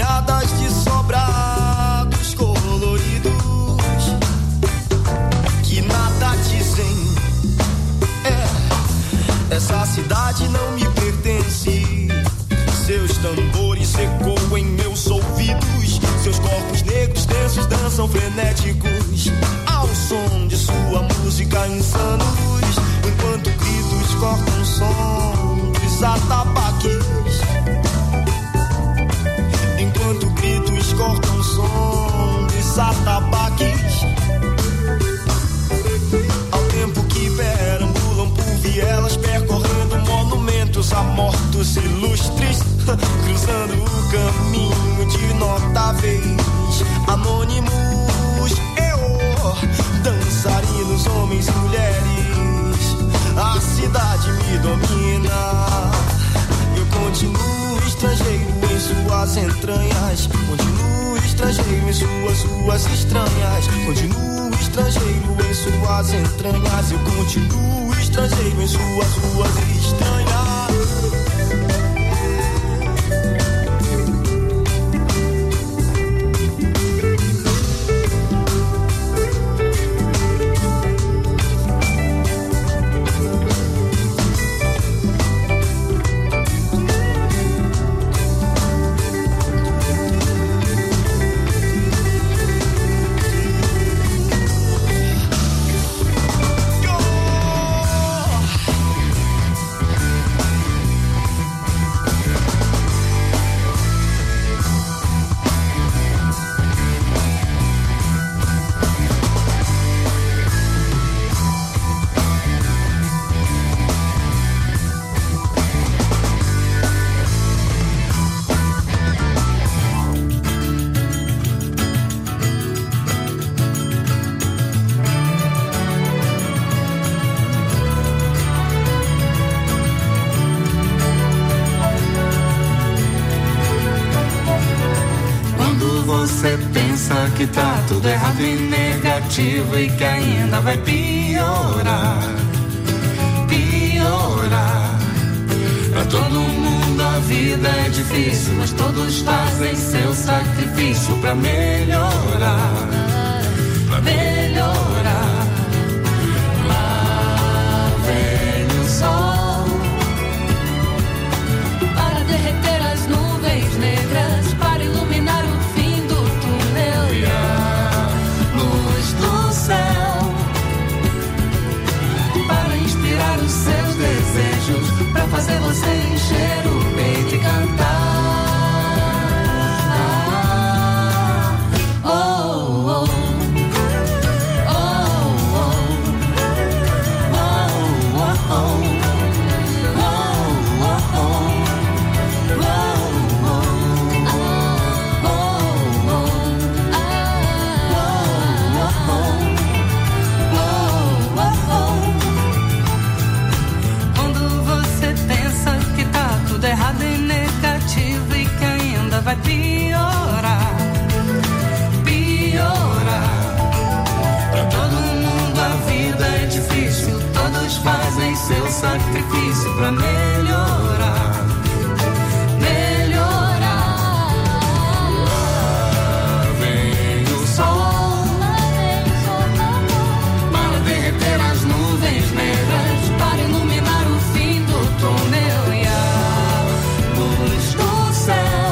banhadas de sobrados coloridos que nada dizem. Essa cidade não me pertence. Seus tambores ecoam em meus ouvidos. Seus corpos negros densos dançam frenéticos ao som de sua música insanos, enquanto gritos cortam o som dos atabaques. Enquanto gritos cortam o som dos atabaques. Ao tempo que perambulam por vielas, percorrendo monumentos a mortos ilustres, cruzando o caminho de notáveis anônimos. Dançarinos, homens e mulheres, a cidade me domina. Eu continuo estrangeiro em suas entranhas. Continuo estrangeiro em suas ruas estranhas. Continuo estrangeiro em suas entranhas. Eu continuo estrangeiro em suas ruas estranhas. Que tá tudo errado e negativo e que ainda vai piorar, piorar. Pra todo mundo a vida é difícil, mas todos fazem seu sacrifício pra melhorar, pra melhorar. Lá vem o sol para derreter as nuvens negras, para iluminar o fim do túnel e a luz do céu, para inspirar os seus desejos, para fazer você encher o peito e cantar. Vai piorar, piorar. Pra todo mundo a vida é difícil, todos fazem seu sacrifício pra melhorar, melhorar. Lá vem o sol para derreter as nuvens negras, para iluminar o fim do túnel e a luz do céu,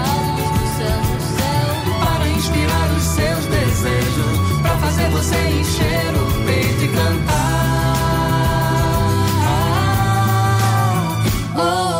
seus desejos, pra fazer você encher o peito e cantar. Oh.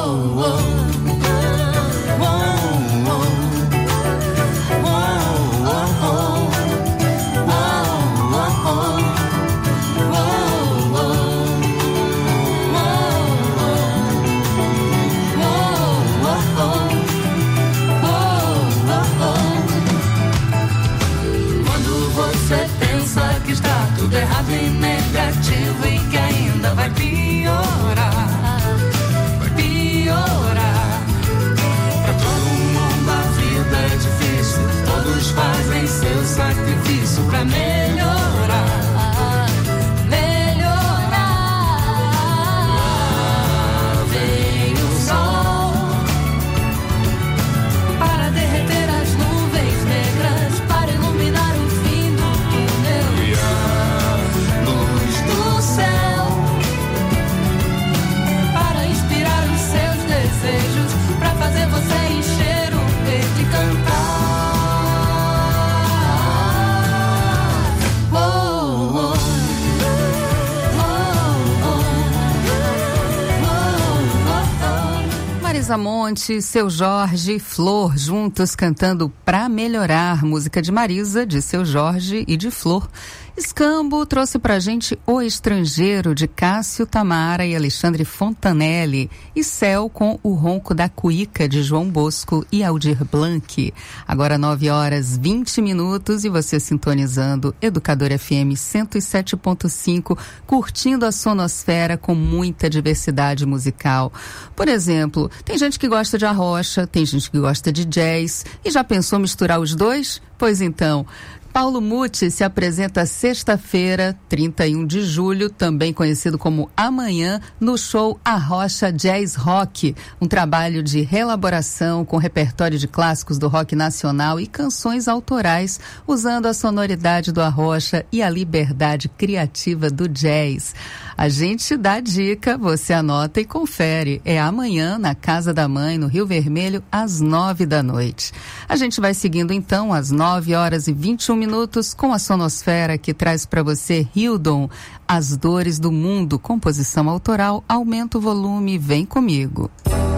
Monte, Seu Jorge e Flor, juntos cantando Pra Melhorar, música de Marisa, de Seu Jorge e de Flor. Escambo trouxe pra gente O Estrangeiro, de Cássio Tamara e Alexandre Fontanelli, e Céu com O Ronco da Cuíca, de João Bosco e Aldir Blanc. Agora 9h20 e você sintonizando Educador FM 107.5, curtindo a sonosfera com muita diversidade musical. Por exemplo, tem gente que gosta de arrocha, tem gente que gosta de jazz, e já pensou misturar os dois? Pois então, Paulo Muti se apresenta sexta-feira, 31 de julho, também conhecido como Amanhã, no show Arrocha Jazz Rock, um trabalho de reelaboração com repertório de clássicos do rock nacional e canções autorais, usando a sonoridade do arrocha e a liberdade criativa do jazz. A gente dá dica, você anota e confere. É amanhã, na Casa da Mãe, no Rio Vermelho, às 9h. A gente vai seguindo então às 9h21 com a sonosfera que traz para você Hildon, As Dores do Mundo, composição autoral. Aumenta o volume, vem comigo.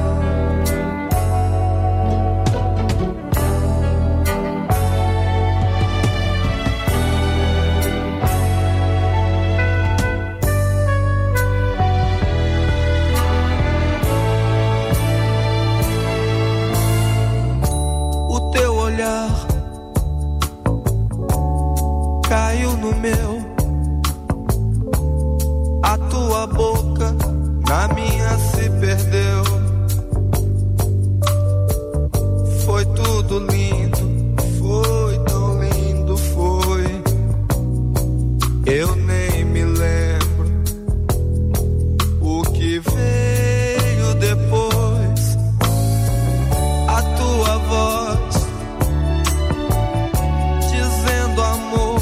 O teu olhar caiu no meu, a tua boca na minha se perdeu. Foi tudo lindo, foi tão lindo, foi. Eu nem me lembro o que veio depois. A tua voz dizendo amor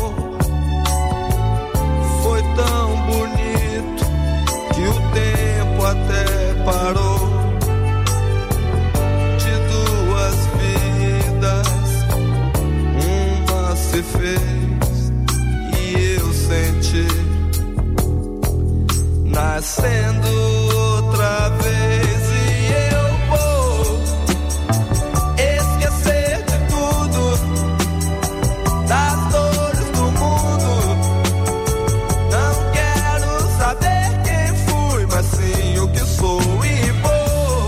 tão bonito que o tempo até parou. De duas vidas, uma se fez e eu senti nascendo outra vez. E eu vou esquecer de tudo, das dores do mundo. Saber quem fui, mas sim o que sou. E vou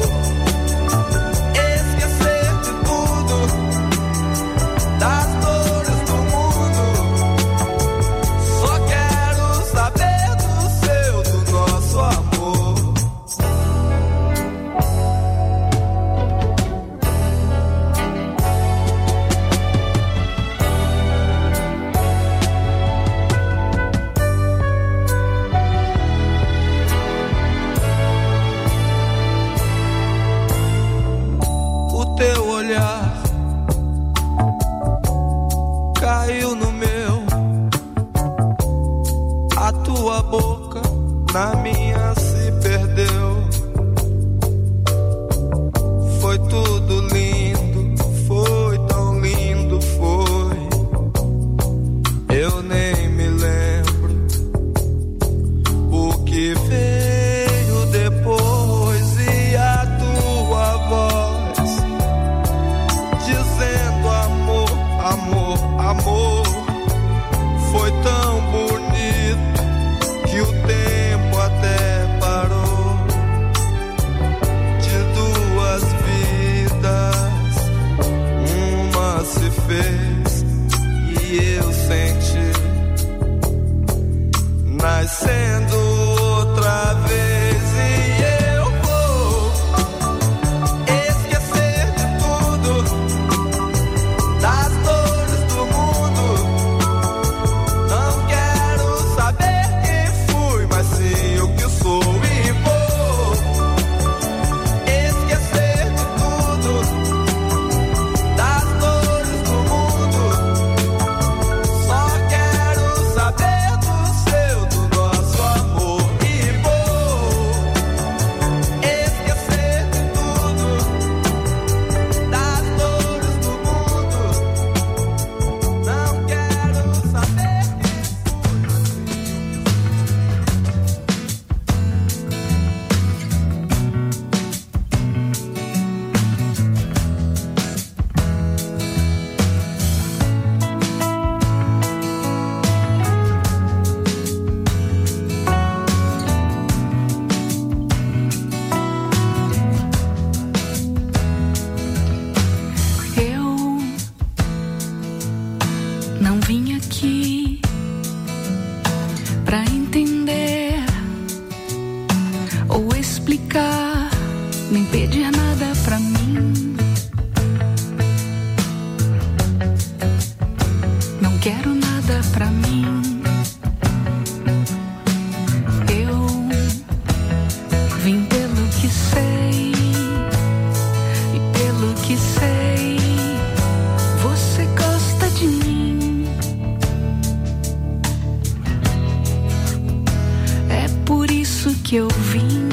esquecer de tudo, das dores do mundo. Só quero saber do seu, do nosso amor. Teu olhar caiu no meu, a tua boca na minha se perdeu. Foi tudo lindo, foi tão lindo, foi. Eu nem me lembro o que veio depois. E a tua voz dizendo amor, amor, amor. Foi tão bonito que o tempo até parou. De duas vidas, uma se fez e eu senti nascendo outra vez. E eu vou esquecer de tudo, das dores do mundo. Não quero saber quem fui, mas sim o que sou. E vou esquecer de tudo, das dores do mundo. Só quero saber do seu, do nosso amor. não vim aqui pra entender ou explicar, nem pedir nada pra mim. Não quero nada pra mim. Eu vim pelo que sei, e pelo que sei, você gosta de mim. É por isso que eu vim.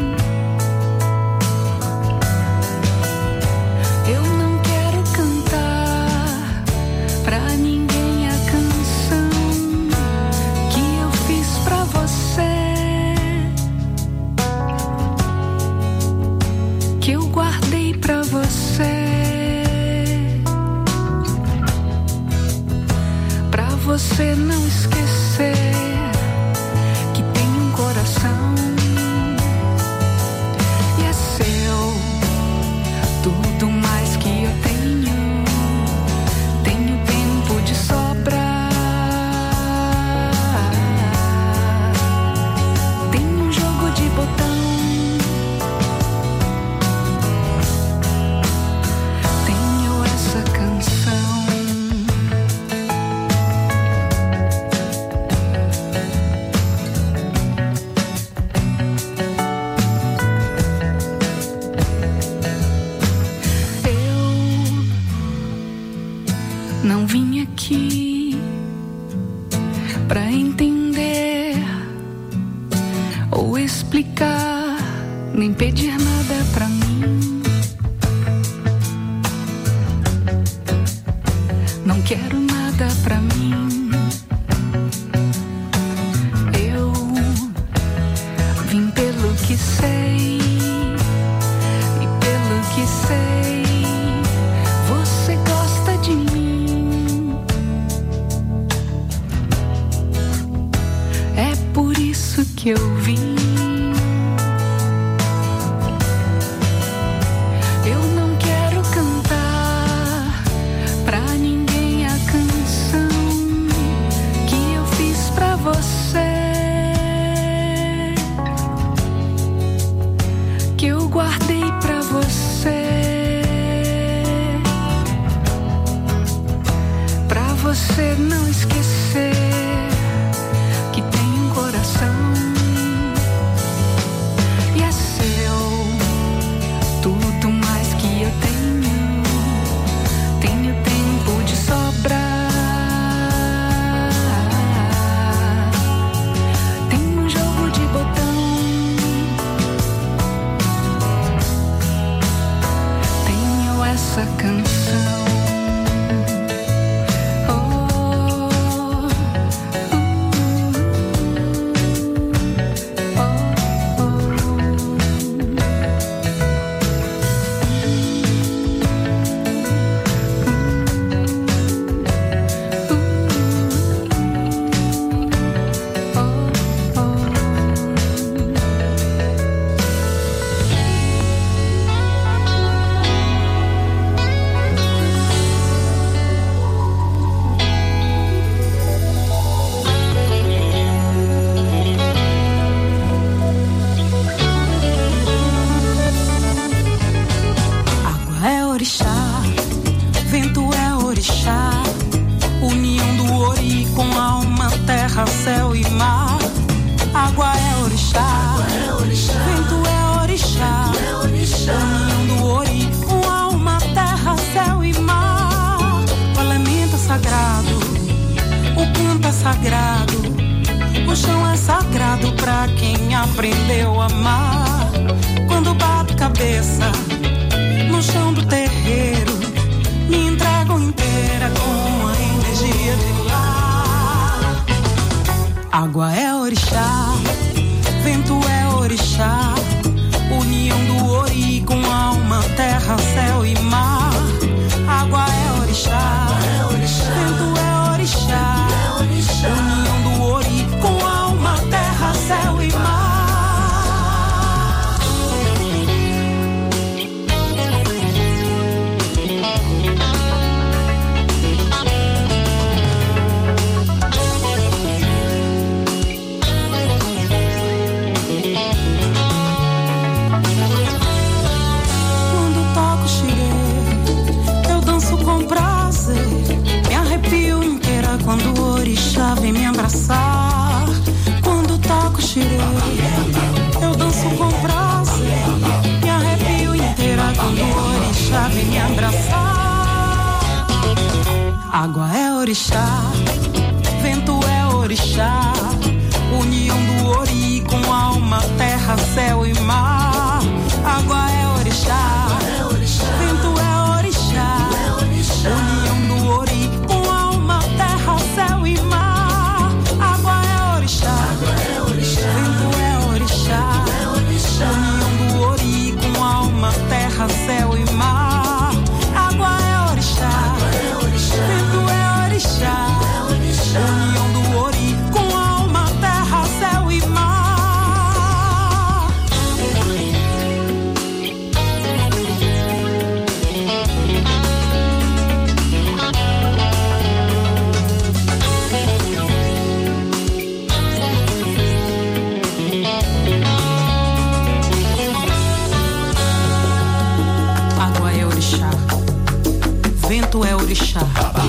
Eu não quero cantar pra ninguém a canção que eu fiz pra você, que eu guardei pra você, pra você não esquecer que tem um coração e é seu. Tudo mais que eu tenho, tenho tempo de sobra. Tem um jogo de botão, tenho essa canção. Eu não vim aqui pra entender ou explicar, nem pedir nada pra mim. Não quero nada pra mim. Eu vim pelo que sei, e pelo que sei, você gosta de mim. É por isso que eu vim. Eu não quero cantar pra ninguém a canção que eu fiz pra você, que eu guardei pra você, pra você não esquecer que tem um coração e é seu. Tudo mais que eu tenho, tenho tempo de sobra. Tem um jogo de botão, tenho essa canção. Céu e mar, água é orixá, vento é orixá, união do ori com alma, terra, céu e mar. O elemento é sagrado, o canto é sagrado, o chão é sagrado pra quem aprendeu a amar. Quando bato cabeça no chão do terreiro, me entrego inteira com a energia de lá. Água é orixá, vento é orixá, união do ori com alma, terra, céu e mar. Água é orixá, vento é orixá, união do ori com alma, terra, céu e mar. prazer. Me arrepio inteira quando o orixá vem me abraçar. Quando toco xirê, eu danço com prazer. Me arrepio inteira quando o orixá vem me abraçar. Água é orixá, vento é orixá, união do ori com alma, terra, céu e mar. Água é orixá, vento é orixá, união do ori com alma, terra, céu e mar. Água é orixá, vento é orixá, união do ori com alma, terra, céu e mar. Água é orixá, vento é orixá, união do ori com alma, terra, céu e mar. Água é orixá, vento é orixá.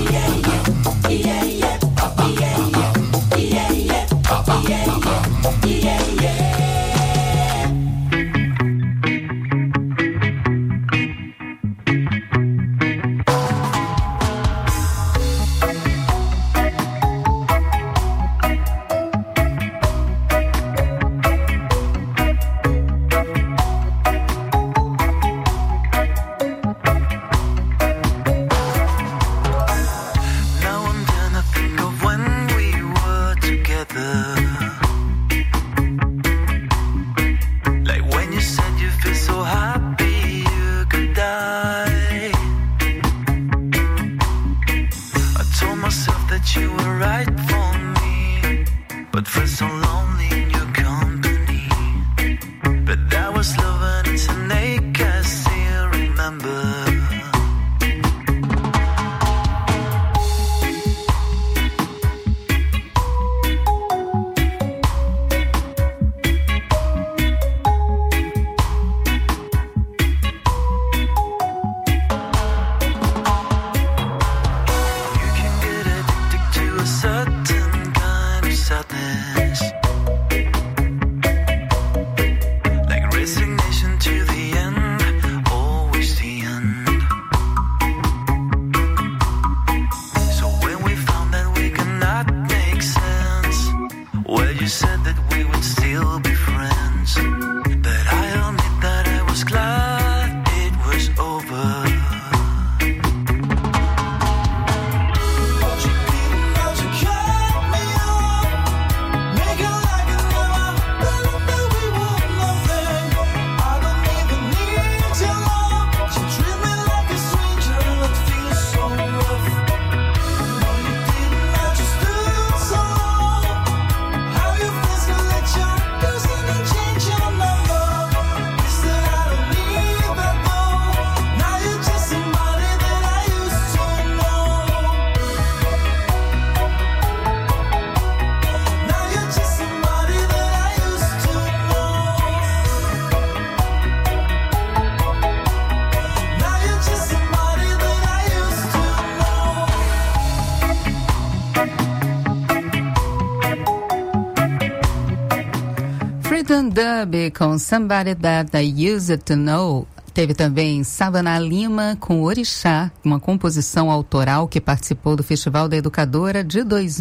Dub com Somebody That I Used to Know. Teve também Savana Lima com Orixá, uma composição autoral que participou do Festival da Educadora de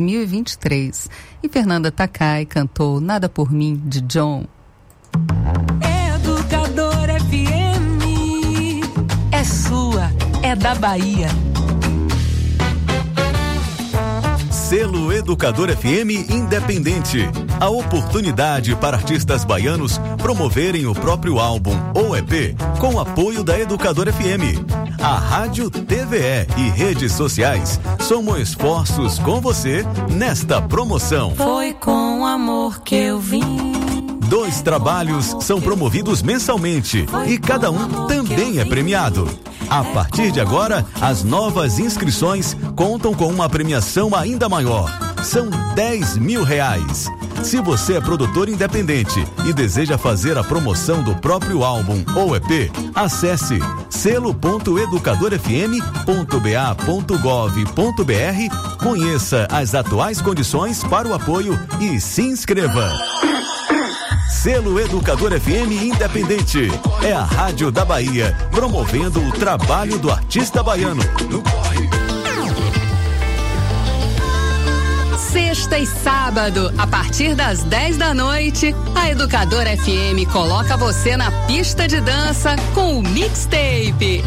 2023. E Fernanda Takai cantou Nada Por Mim, de John. Educadora FM é sua, é da Bahia. Selo Educador FM Independente. A oportunidade para artistas baianos promoverem o próprio álbum ou EP com apoio da Educador FM. A Rádio, TVE e redes sociais somam esforços com você nesta promoção. Foi com amor que eu vim. 2 trabalhos são promovidos mensalmente e cada um também é premiado. A partir de agora, as novas inscrições contam com uma premiação ainda maior. São R$10.000. Se você é produtor independente e deseja fazer a promoção do próprio álbum ou EP, acesse selo.educadorfm.ba.gov.br, conheça as atuais condições para o apoio e se inscreva. Selo Educador FM Independente. É a Rádio da Bahia, promovendo o trabalho do artista baiano. Sexta e sábado, a partir das 10 da noite, a Educador FM coloca você na pista de dança com o Mixtape.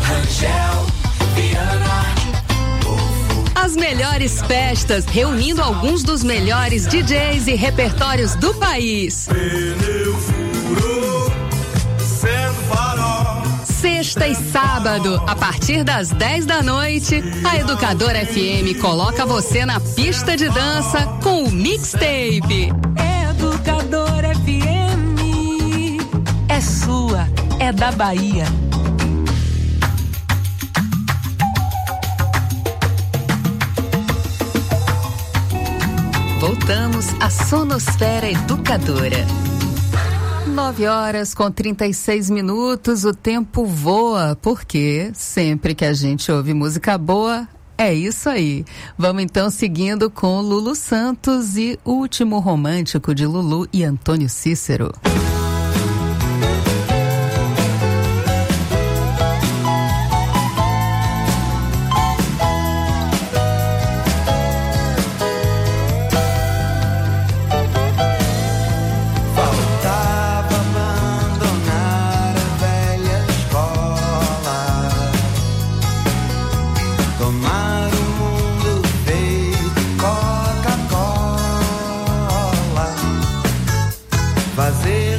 As melhores festas, reunindo alguns dos melhores DJs e repertórios do país. Sexta e sábado, a partir das 10 da noite, a Educador FM coloca você na pista de dança com o Mixtape. Educador FM é sua, é da Bahia. Voltamos à Sonosfera Educadora. 9h36, o tempo voa, porque sempre que a gente ouve música boa, é isso aí. Vamos então seguindo com Lulu Santos e Último Romântico de Lulu e Antônio Cícero. Fazer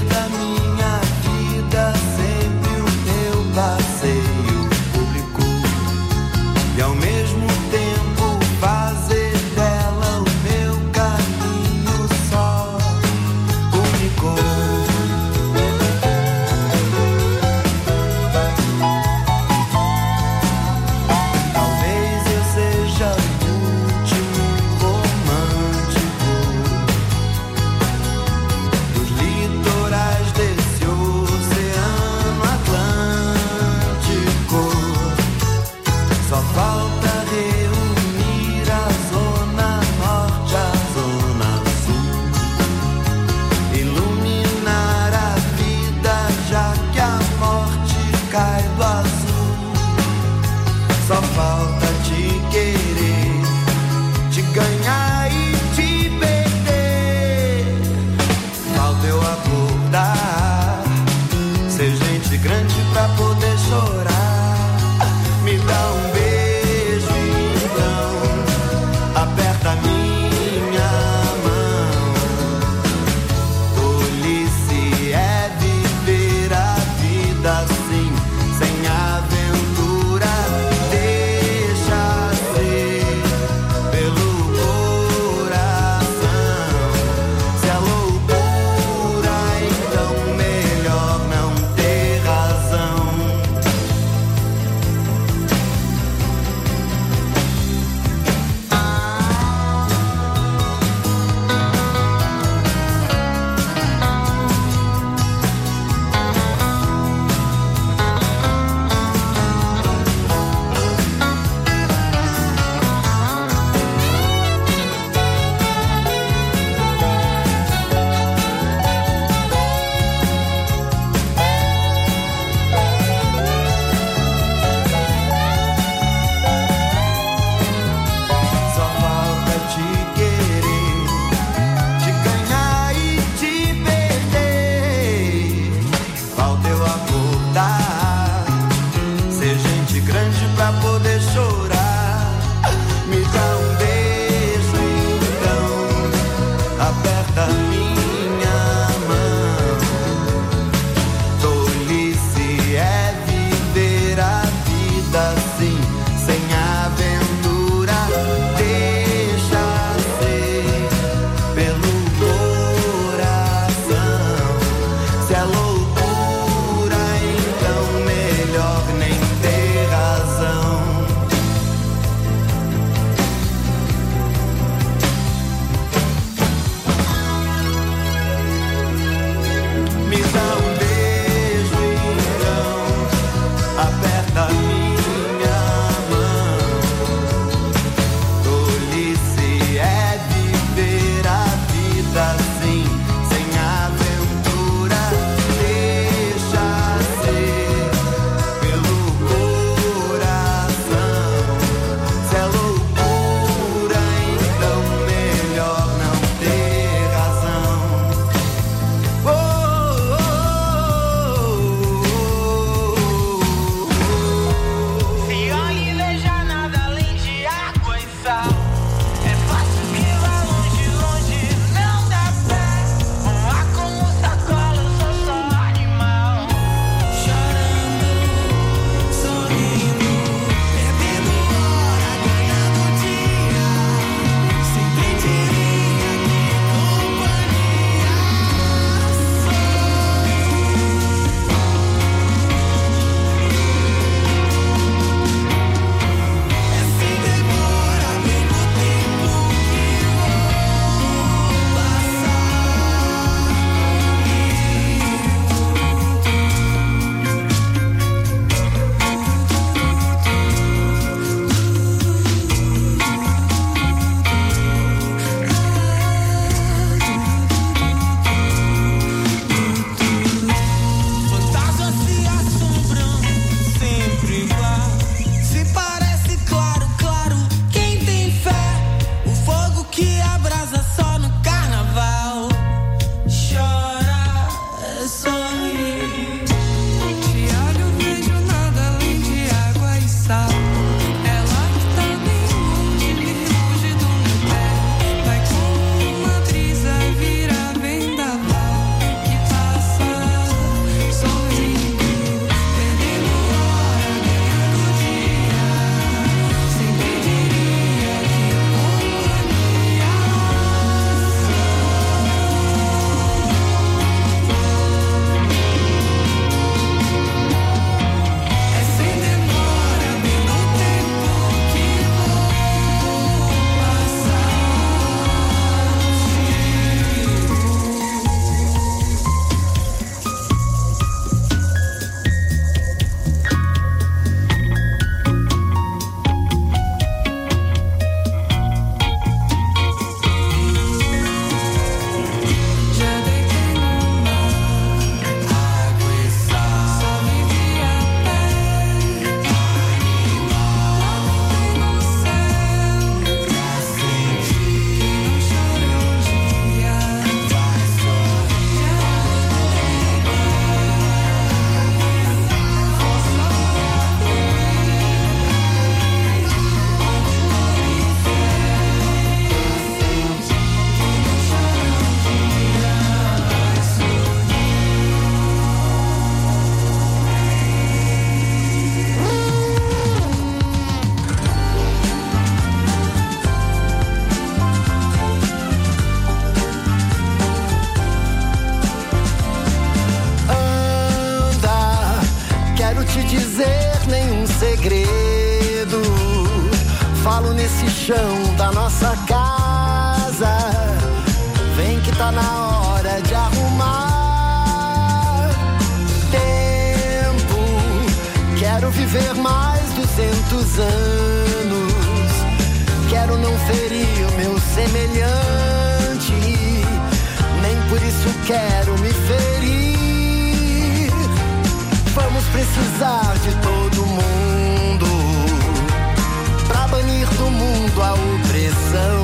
calo nesse chão da nossa casa. Vem que tá na hora de arrumar. Tempo, quero viver mais 200 anos. Quero não ferir o meu semelhante, nem por isso quero me ferir. Vamos precisar de todo mundo pra banir do mundo a opressão,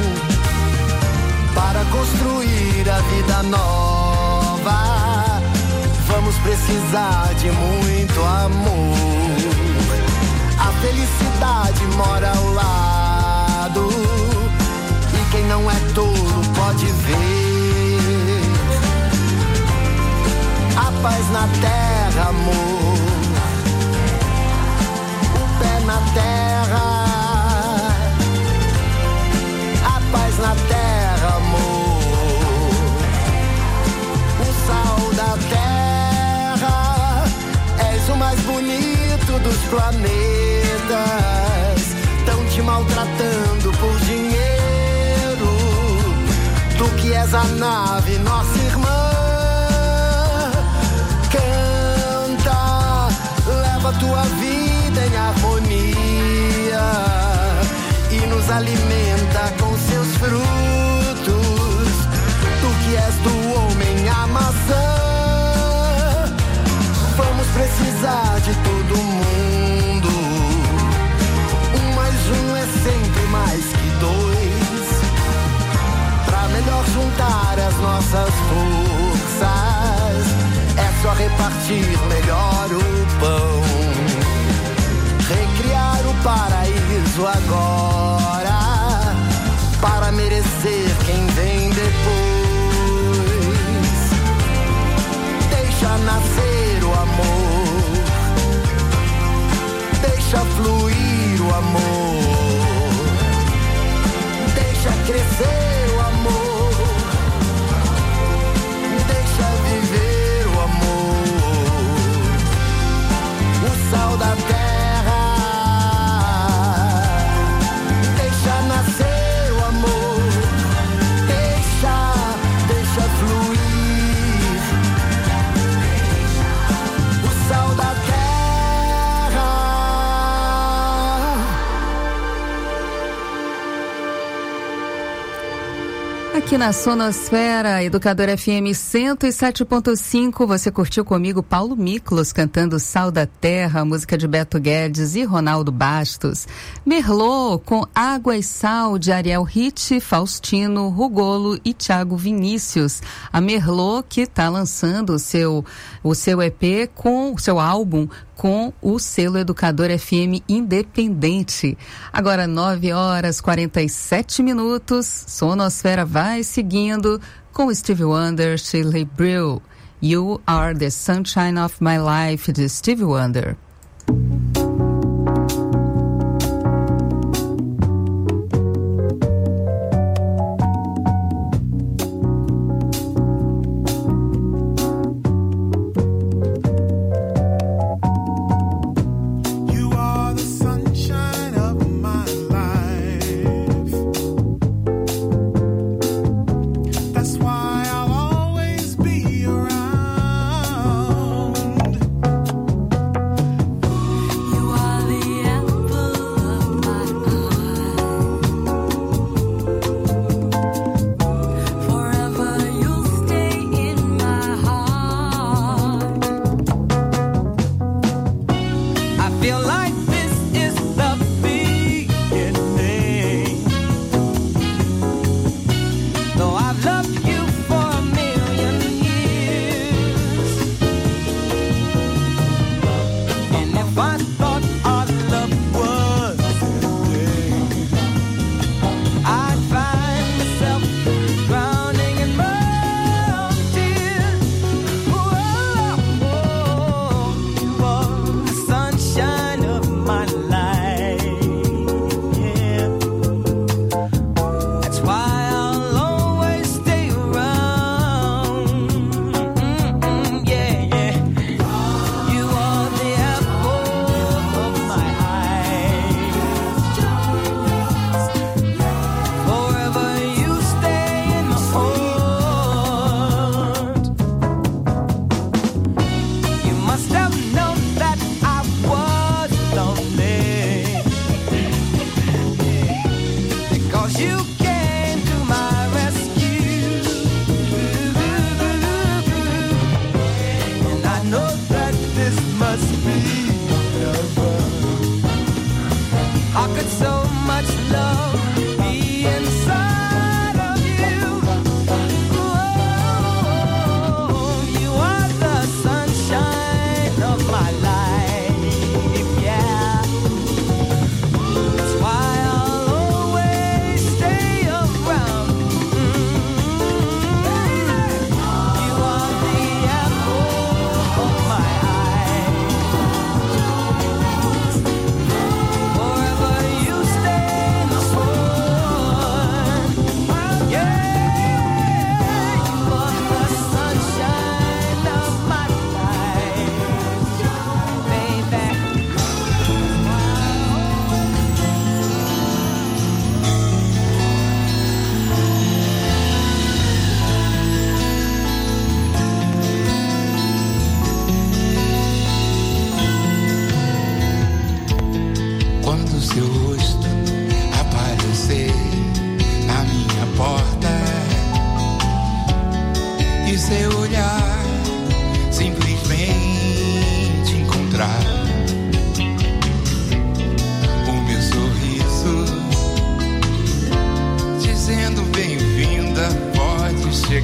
para construir a vida nova. Vamos precisar de muito amor. A felicidade mora ao lado, e quem não é tolo pode ver. A paz na terra, amor, o pé na terra. A paz na terra, amor, o sal da terra. És o mais bonito dos planetas, tão te maltratando por dinheiro. Tu que és a nave, nossa irmã. Canta, leva tua vida em harmonia e nos alimenta com seus frutos. Tu que és do homem a maçã. Vamos precisar de todo mundo. 1 mais 1 é sempre mais que 2. Pra melhor juntar as nossas forças, é só repartir melhor o pão. Recriar o paraíso agora, para merecer quem vem depois. Deixa nascer o amor, deixa fluir o amor, deixa crescer o amor, deixa viver o amor, o sal da terra. Deixa nascer o amor, deixa fluir o sal da terra. Aqui na Sonosfera, Educadora FM 107.5, você curtiu comigo Paulo Miklos cantando Sal da Terra, música de Beto Guedes e Ronaldo Bastos. Merlot com Água e Sal de Ariel Hit, Faustino, Rugolo e Thiago Vinícius. A Merlot que está lançando o seu EP com o seu álbum com o selo Educadora FM independente. Agora 9h47, Sonosfera vai seguindo com Stevie Wonder, Shirley Brill. You Are the Sunshine of My Life, de Stevie Wonder.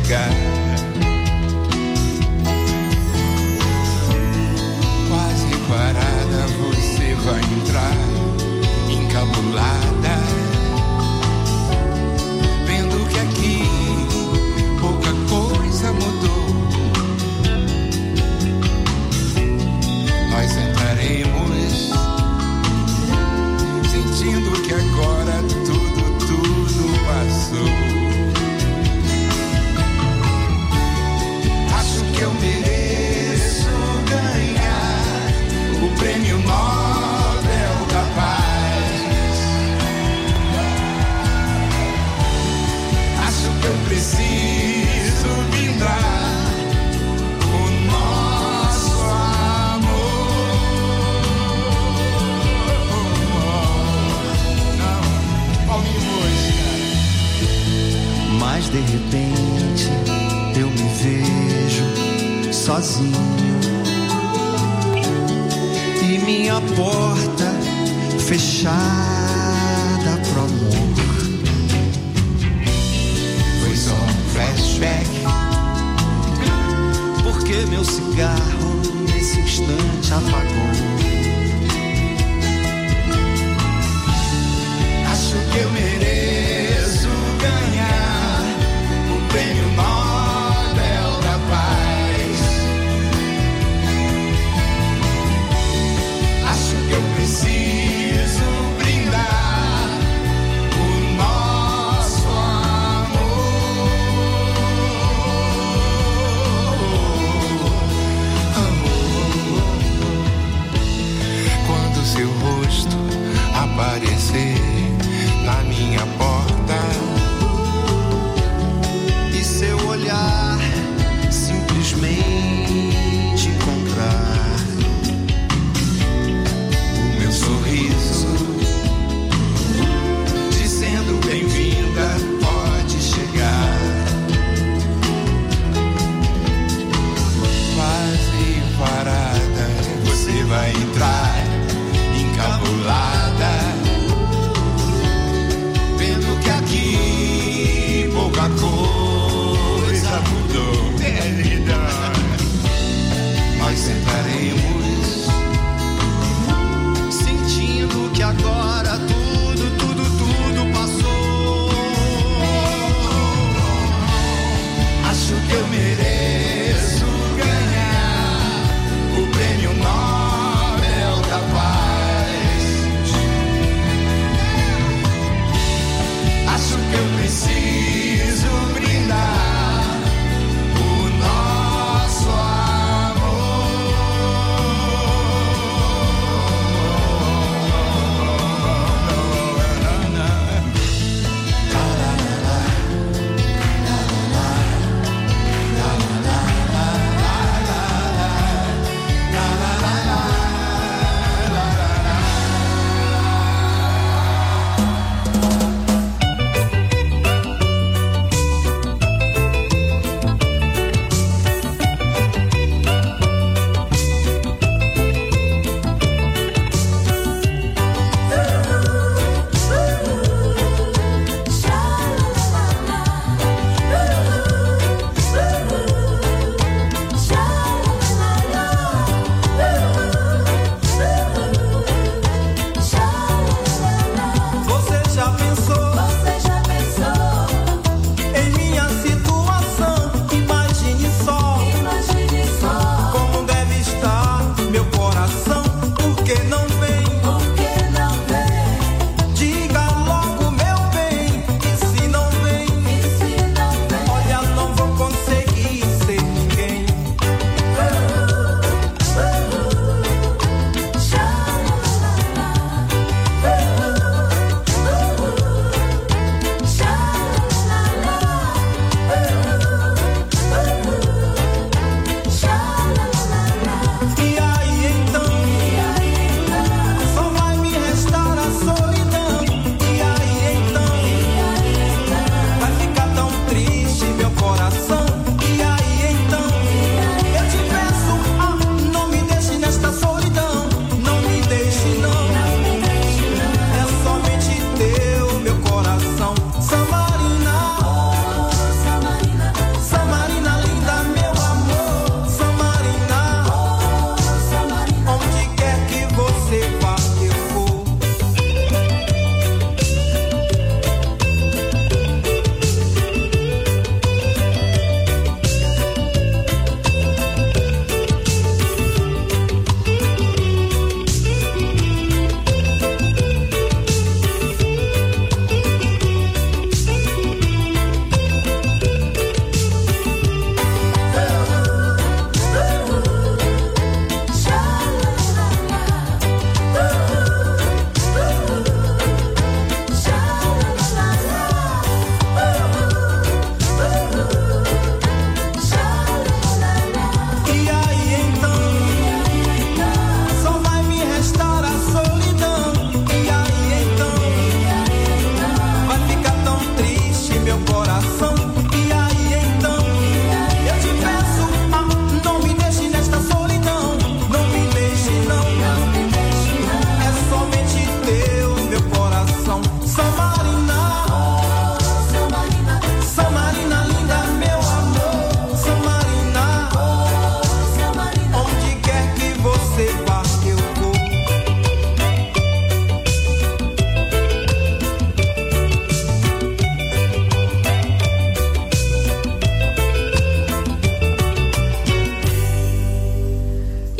lugar. Quase parada você vai entrar, encabulada, vendo que aqui pouca coisa mudou. Nós entraremos sentindo que agora tudo passou. Acho que eu mereço ganhar o prêmio Nobel da Paz. Acho que eu preciso brindar o nosso amor. Não, Paulinho Moura, cara. Mas de repente eu me vejo sozinho e minha porta fechada pro amor. Foi só um flashback, Porque meu cigarro nesse instante apagou. acho que eu mereço ganhar o prêmio Nobel da Paz. Acho que eu preciso brindar o nosso amor.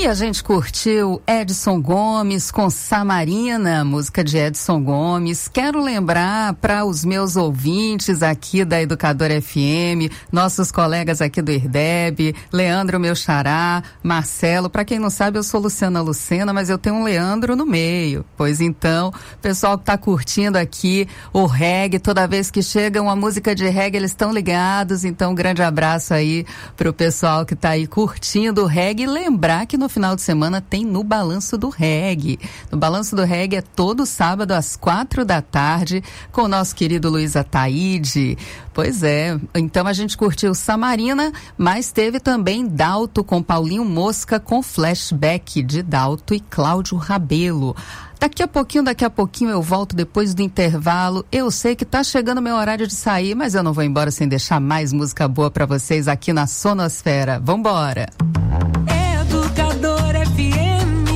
E a gente curtiu Edson Gomes com Samarina, música de Edson Gomes. Quero lembrar para os meus ouvintes aqui da Educadora FM, nossos colegas aqui do IRDEB, Leandro, meu xará, Marcelo. Para quem não sabe, eu sou Luciana Lucena, mas eu tenho um Leandro no meio. Pois então, pessoal que está curtindo aqui o reggae, toda vez que chega uma música de reggae, eles estão ligados. Então, um grande abraço aí pro pessoal que está aí curtindo o reggae. E lembrar que no final de semana tem No Balanço do Reggae. No Balanço do Reggae é todo sábado às 16h com o nosso querido Luiz Ataíde. Pois é, então a gente curtiu Samarina, mas teve também Dalto com Paulinho Mosca com Flashback de Dalto e Cláudio Rabelo. Daqui a pouquinho eu volto depois do intervalo. Eu sei que tá chegando meu horário de sair, mas eu não vou embora sem deixar mais música boa pra vocês aqui na Sonosfera. Vambora! Educadora FM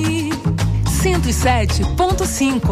107.5.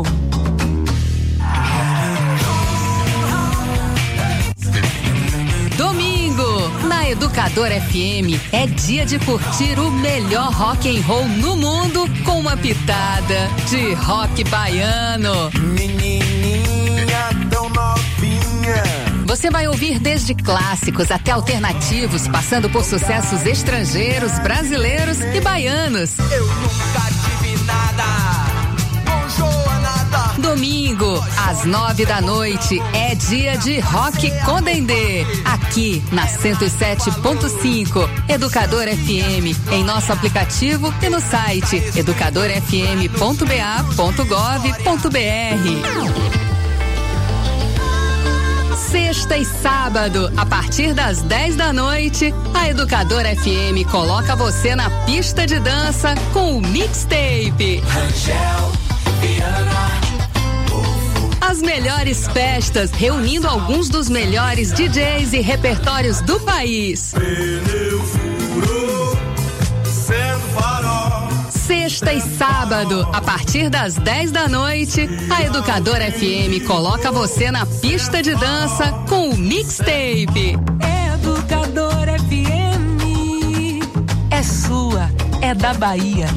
Domingo, na Educadora FM, é dia de curtir o melhor rock and roll no mundo com uma pitada de rock baiano. Menininha tão novinha. Você vai ouvir desde clássicos até alternativos, passando por sucessos estrangeiros, brasileiros e baianos. Eu nunca tive nada, não sou nada. Domingo, às 21h, é dia de Rock com Dendê, aqui na 107.5, Educadora FM, em nosso aplicativo e no site educadorafm.ba.gov.br. Sexta e sábado, a partir das 10h, a Educadora FM coloca você na pista de dança com o Mixtape. As melhores festas, reunindo alguns dos melhores DJs e repertórios do país. Sexta e sábado, a partir das 10h, a Educadora FM coloca você na pista de dança com o Mixtape. Educadora FM é sua, é da Bahia.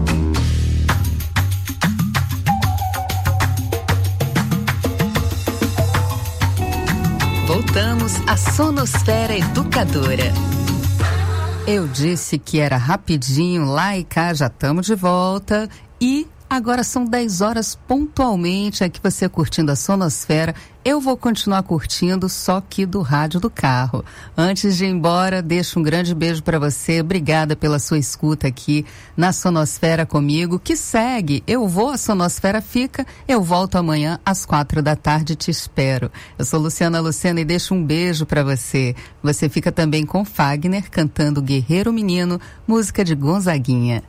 Voltamos à Sonosfera Educadora. Eu disse que era rapidinho, lá e cá já estamos de volta e agora são 10h pontualmente aqui você curtindo a Sonosfera. Eu vou continuar curtindo, só que do rádio do carro. Antes de ir embora, deixo um grande beijo para você. Obrigada pela sua escuta aqui na Sonosfera comigo, que segue. Eu vou, a Sonosfera fica. Eu volto amanhã às 16h, te espero. Eu sou Luciana Lucena e deixo um beijo para você. Você fica também com Fagner cantando Guerreiro Menino, música de Gonzaguinha.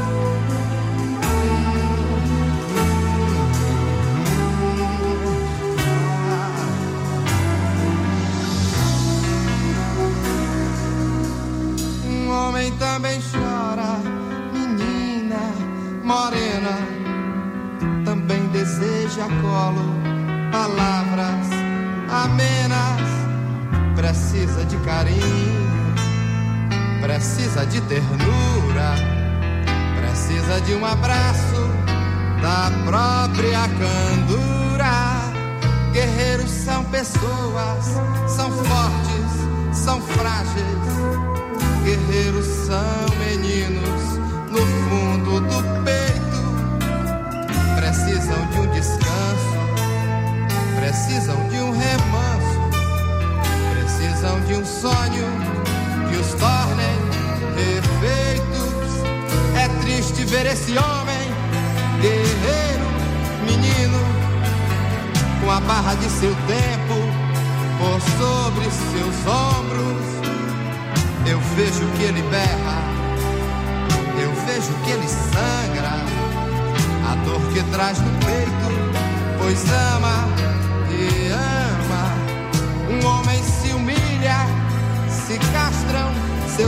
Também chora, menina morena, também deseja colo, palavras amenas, precisa de carinho, precisa de ternura, precisa de um abraço da própria candura. Guerreiros são pessoas, são fortes, são frágeis. Guerreiros são meninos no fundo do peito. Precisam de um descanso, precisam de um remanso, precisam de um sonho que os tornem perfeitos. É triste ver esse homem, guerreiro, menino, com a barra de seu tempo por sobre seus ombros. Eu vejo que ele berra, eu vejo que ele sangra, a dor que traz no peito, pois ama e ama. Um homem se humilha, se castram seu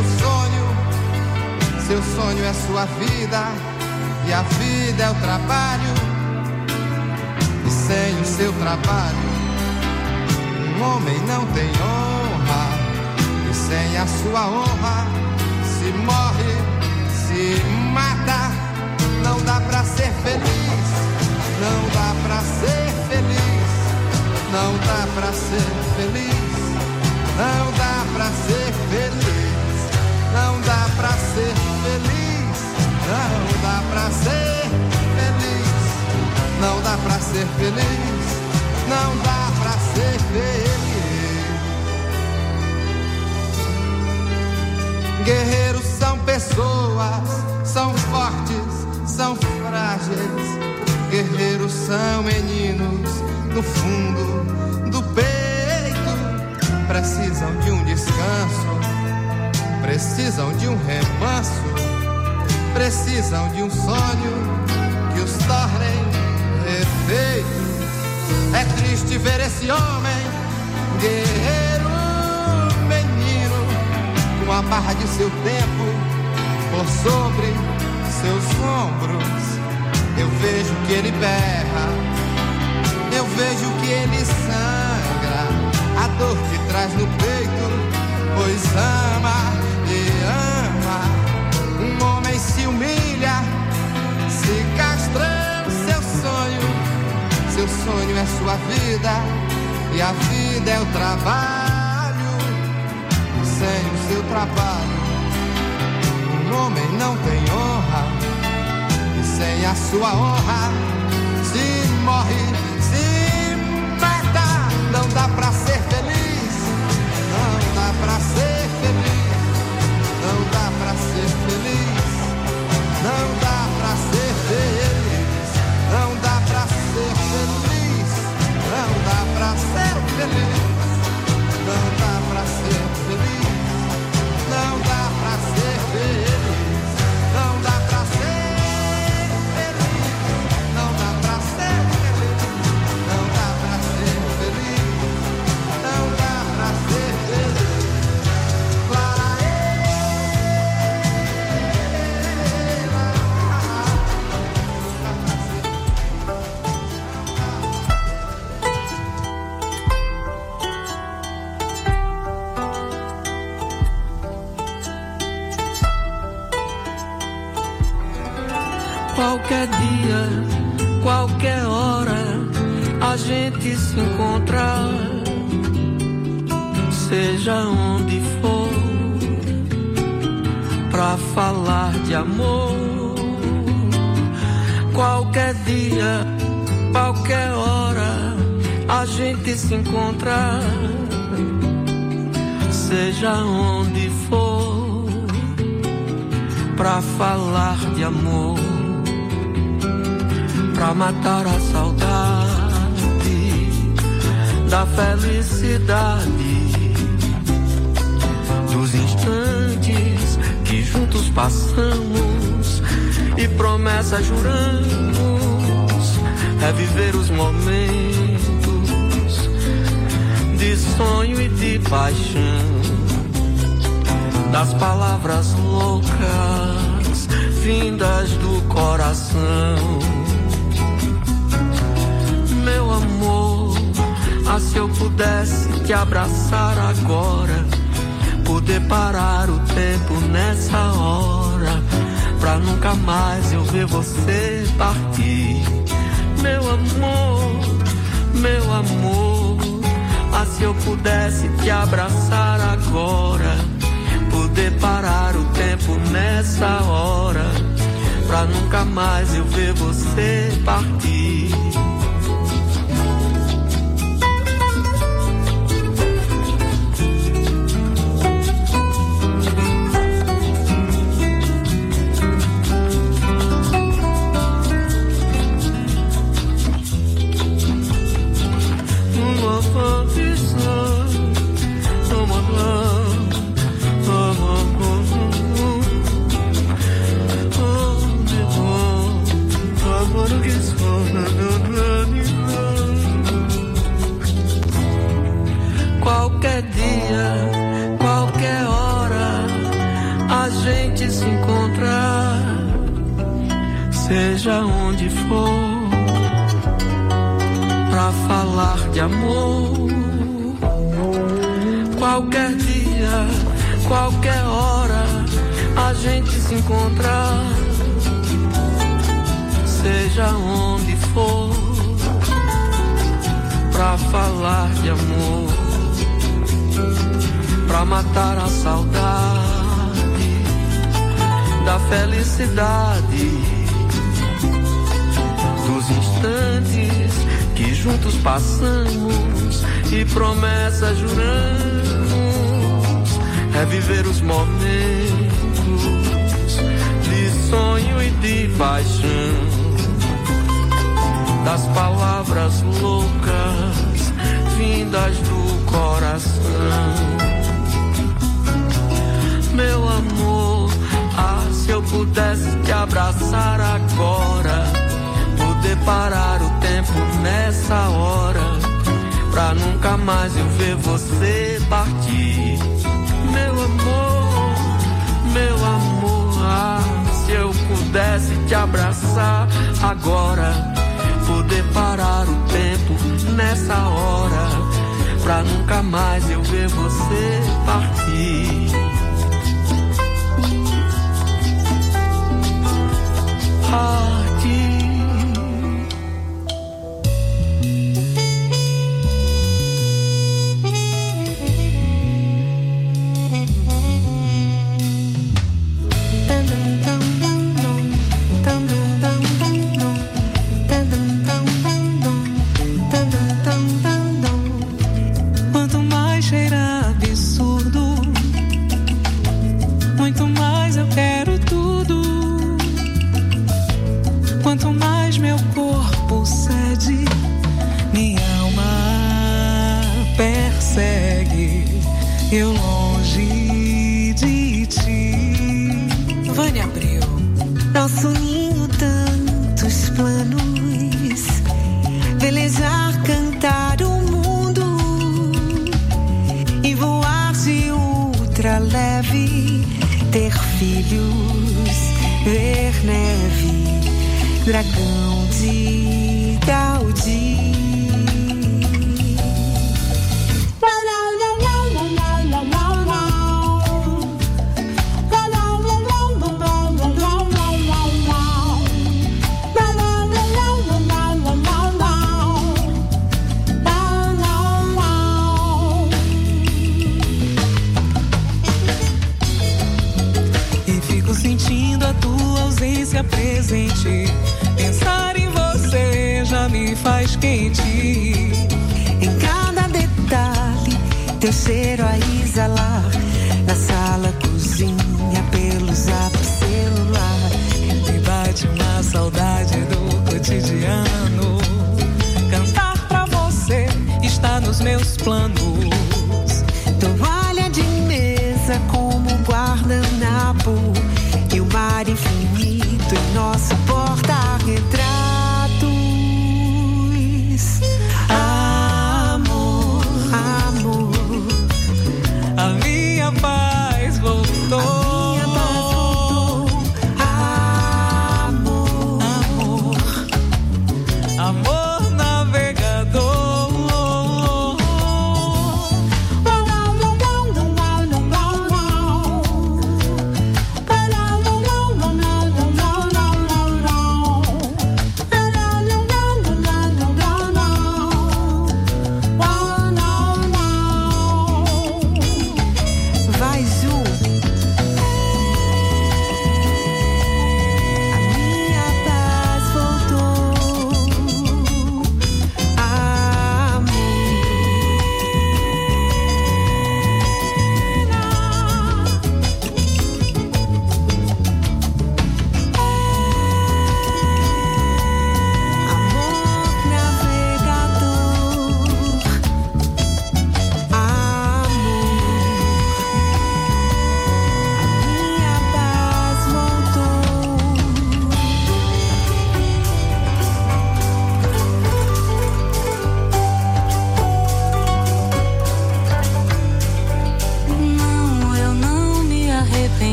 sonho é sua vida, e a vida é o trabalho, e sem o seu trabalho, um homem não tem honra. Sem a sua honra, se morre, se me mata. Não dá pra ser feliz, não dá pra ser feliz, não dá pra ser feliz, não dá pra ser feliz, não dá pra ser feliz, não dá pra ser feliz, não dá pra ser feliz, não dá pra ser feliz. Guerreiros são pessoas, são fortes, são frágeis. Guerreiros são meninos no fundo do peito. Precisam de um descanso, precisam de um remanso, precisam de um sonho que os tornem perfeitos. É triste ver esse homem, guerreiro, menino, com a barra de seu tempo por sobre seus ombros. Eu vejo que ele berra, eu vejo que ele sangra, a dor que traz no peito, pois ama e ama. Um homem se humilha, se castrando seu sonho é sua vida, e a vida é o trabalho. Sem o seu trabalho, um homem não tem honra. Sem a sua honra, se morre, se mata. Não dá pra ser feliz, não dá pra ser feliz, não dá pra ser feliz, não dá pra ser feliz, não dá pra ser feliz, não dá pra ser feliz, não dá pra ser feliz, não dá pra ser feliz, não dá pra ser. Qualquer dia, qualquer hora, a gente se encontra, seja onde for, pra falar de amor. Qualquer dia, qualquer hora, a gente se encontra, seja onde for, pra falar de amor. Pra matar a saudade da felicidade, dos instantes que juntos passamos e promessas juramos, é viver os momentos de sonho e de paixão, das palavras loucas vindas do coração. Meu amor, ah, se eu pudesse te abraçar agora, poder parar o tempo nessa hora, pra nunca mais eu ver você partir. Meu amor, ah, se eu pudesse te abraçar agora, poder parar o tempo nessa hora, pra nunca mais eu ver você partir. Qualquer dia, qualquer hora, a gente se encontra, seja onde for, pra falar de amor. Qualquer dia, qualquer hora, a gente se encontrar, seja onde for, pra falar de amor, pra matar a saudade da felicidade, dos instantes que juntos passamos e promessas juramos, reviver os momentos de sonho e de paixão, das palavras loucas vindas do coração. Meu amor, se eu pudesse te abraçar agora, poder parar o tempo nessa hora, pra nunca mais eu ver você partir. Meu amor, se eu pudesse te abraçar agora, poder parar o tempo nessa hora, pra nunca mais eu ver você partir. Quanto mais cheira absurdo, muito mais eu quero tudo. Quanto mais meu corpo cede, minha alma persegue, eu longe de ti. Vânia Abreu. Nosso ninho, tantos planos, velejar, cantar o mundo e voar de ultra leve, ter filhos, ver neve, dragão de Gaudí. E fico sentindo a tua ausência presente. Pensar em você já me faz quente. Em cada detalhe, teu cheiro a exalar, na sala, cozinha, pelo zap celular. Me bate uma saudade do cotidiano. Cantar pra você está nos meus planos. Toalha de mesa como guardanapo, e o mar infinito em nosso porta-retratos. Amor, amor, A minha paz voltou. Amor navegador.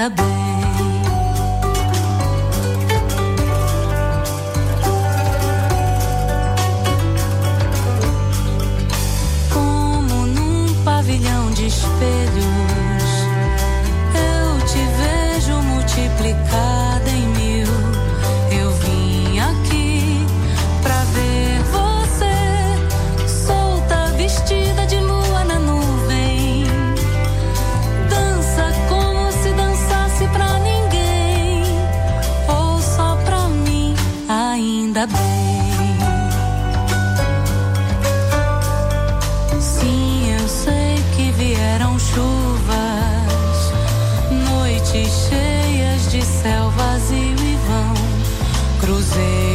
ainda bem. Como num pavilhão de espelhos, eu te vejo multiplicada em mil. Eu vim aqui pra ver você solta, vestida de lua na nuvem. Dança como se dançasse pra ninguém, ou só pra mim, ainda bem. Sim, eu sei que vieram chuvas, noites cheias de céu vazio e vão. Cruzei